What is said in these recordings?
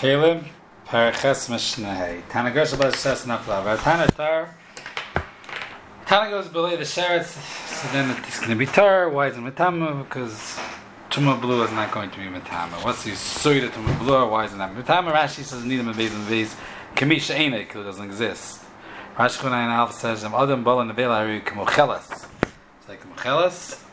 Kalim, Paraches Mishnah. Tana goes about Shes Nafla. Tana goes below the Sheretz, so then it's going to be Tar. Why is it Matama? Because Tumah Blue is not going to be Matama. What's the Soida Tumah Blue? Why is it not Matama? Rashi says, Nidam and Beis and Beis. Kamisha Einek, it doesn't exist. Rashi Chunai and Alpha says, Adam Bala Nevela Ari Kamochelas. It's like Kamochelas.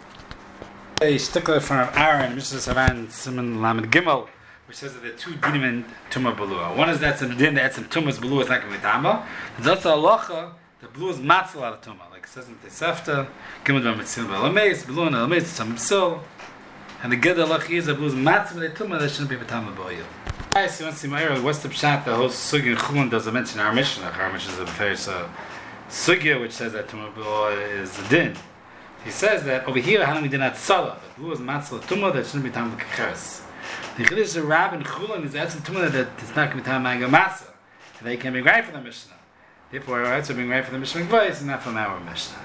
A stickler from Aaron, Mishnah Saran, Simon Lamed Gimel, which says that there are two dinim in Tumah Belua. One is that's a din that's in Tumah's Belua, it's not going to be Tama. There's also a halacha, the Belua is matzal out of Tumah. Like it says in Tesefta, Gimel Dvar Mitzil B'Alameis, Belua and Alameis, it's a Mitzil. And the good halacha is that Belua is matzal out of Tumah, that shouldn't be Tama B'Oyil. Guys, you want to see my earlier, what's the pshat, the whole Sugi and Chulun doesn't mention our Mishnah. Our Mishnah is a very Sugya, which says that Tumah Belua is a din. He says that over here, Hanami did not Salah, the Belua is matzal Tumah, that shouldn't be Tama B'Kecheres. The Chiddush of Rab and Chulun is that's a Tumah that it's not going to be Tam Manga Masa. And they can be right for the Mishnah. Therefore, our rights are being right for the Mishnah Gvois and not from our Mishnah.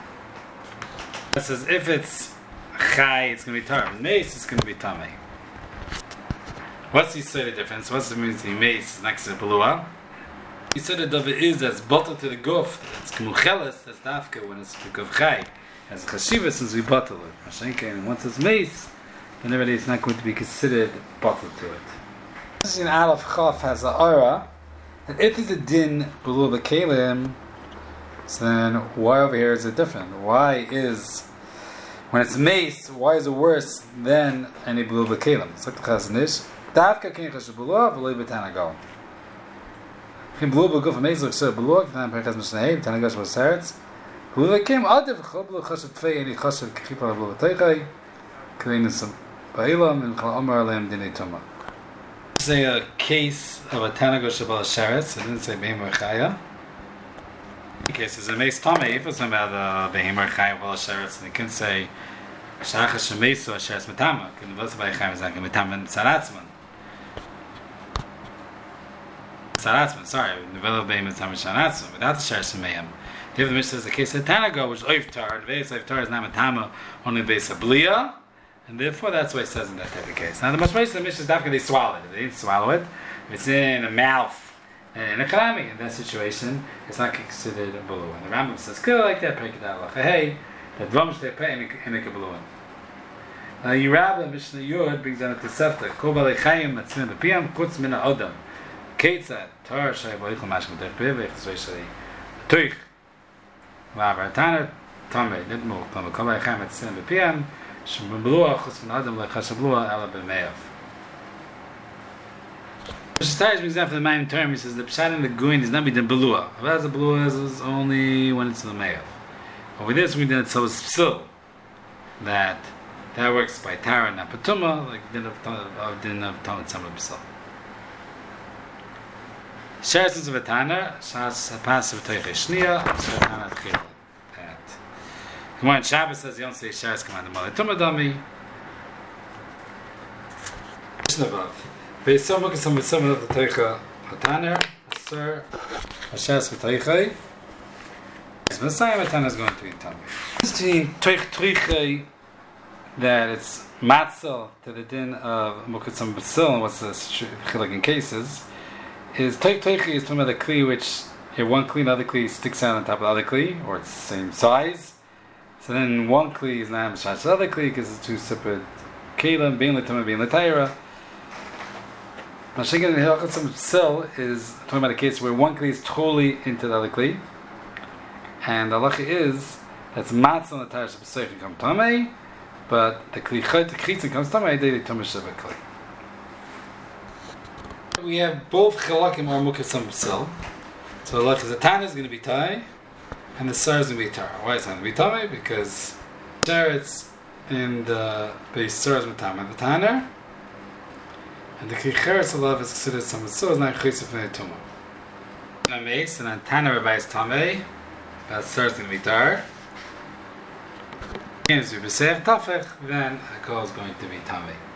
It says if it's Chai, it's going to be Tar. Mace, it's going to be Tamei. What's the sort of difference? What's the means the Mace next to the Belua? He said that Dove is that's bottled to the Guf, that's Kemucheles, that's Dafka when it's the Guf Chai. As Chashiva since we bottle it. Mashenke, and once it's Mace, then already it's not going to be considered bottled to it. This in Aleph Chaf has a aura, and if it's a din below the Kalim, so then why over here is it different? Why is, when it's mace, why is it worse than any below the Kalim? It's like the Chazanish. Davka kin chash below, below betana go. Kim below beguf a mace, so below, then Perchaz Mishnah, betana gosh was Seretz. Below the Kalim, Adev choblo chash tfei, any chash kichipa below the Teichai, Ba'ilam and Chal Omar Aleim Dinei Tumah. This is a case of a Tanago Shabal Sheretz. It didn't say Behemar Chaya. In case it's a Meis Tamei, if it's about the Behemar Chaya Bal Sheretz, and it can say Shachas Shemeisu Sheretz Metama. Can the Vos Bay Chayim is like a Metama and Saratzman. Saratzman, sorry, Nevela Behemar Metama Saratzman, without the Sheretz Shemeyam. The other Mishnah is the case of Tanago, which Oiftar, the Veis Oiftar is not Metama, only Beis Abliya. And therefore, that's what it says in that type of case. Now, the most of the Mishnah is Dafka, they swallow it. If they didn't swallow it, if it's in a mouth, in a karami, in that situation, it's not considered a bulu. And the Rambam says, good like that, pek it hey, that dvamish they pay in a kabulu. Now, Yerab, Mishnah Yud, brings down a Tesefta, Kol balei chayim, matzmin b'piyam, kutz min ha'odam. Ketzad, tar, shay, boichel, mashkim, derch b'evech, tzvei shay, tuich, v'avar, taner, tamei, nidmu, kol balei chayim, matzmin b'piyam, Shemblua chus min adam lechashablua ala b'meyav. Mishnah brings down for the main term. He says the pshat in the guin is not be the belua. Whereas the belua is only when it's the meyav. Over this we did so psil that works by tara and patuma, like din of talmud samar psil. Sheretz of Tana, shas hapas of toiche shnia, shetana tchil. When Shabbos says you don't say Sheretz command the Malay Tumah Dami. Mishnah Vav. Beisom Mukasam Beisom of the Teicha Hataner, Asur, Hashes V'Teichai. Messiah Hataner is going to be Tami. This is between Teichai that it's Matzal to the din of Mukasam Basil, and what's the chilek in cases, is Teichai is talking about the Kli which here one Kli, another Kli sticks out on top of the other Kli, or it's the same size. So then one kli is not Mishach the other kli because it's two separate kelim, being l'tumah, being l'tayra. Mashiach in the Hilchot Psil is talking about a case where one kli is totally into the other kli, and the halacha is that's matzah on the tayra sheb'seich and come tamei, but the kli chitzin comes tamei, they tumah sheba kli. We have both chalakim or mukasam psil. So the halacha is the Tana is going to be tai. And the Sar is going to be Tara. Why is it going to be Tame? Because Sheretz in the base Sar is Matama, the Tanner, and the Kicheretz Alav is considered some so is not Chesef in the Tumah. And a mace, and then Tanner Rabbi is Tame, that Sar is going to be Tara. And if we say Tafech, then a call is going to be Tame.